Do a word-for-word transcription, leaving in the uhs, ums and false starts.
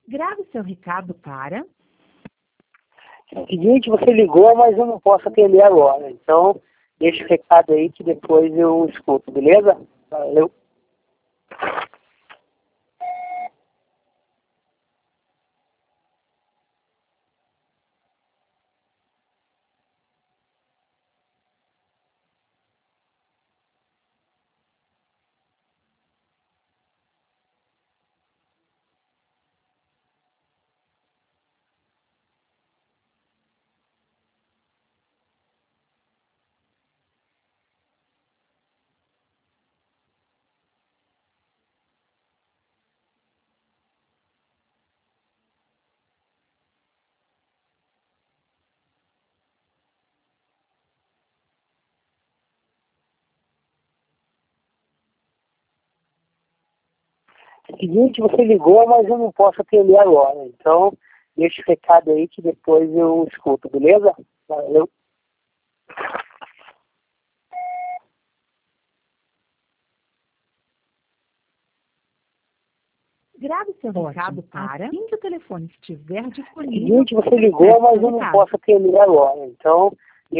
Grave seu recado para... Seguinte, você ligou, mas eu não posso atender agora. Então, deixa o recado aí que depois eu escuto, beleza? Valeu. Seguinte, você ligou, mas eu não posso atender agora. Então, deixa o recado aí que depois eu escuto, beleza? Valeu. Grave seu recado para... Assim que o telefone estiver disponível... Seguinte, você ligou, mas eu não posso atender agora. Então,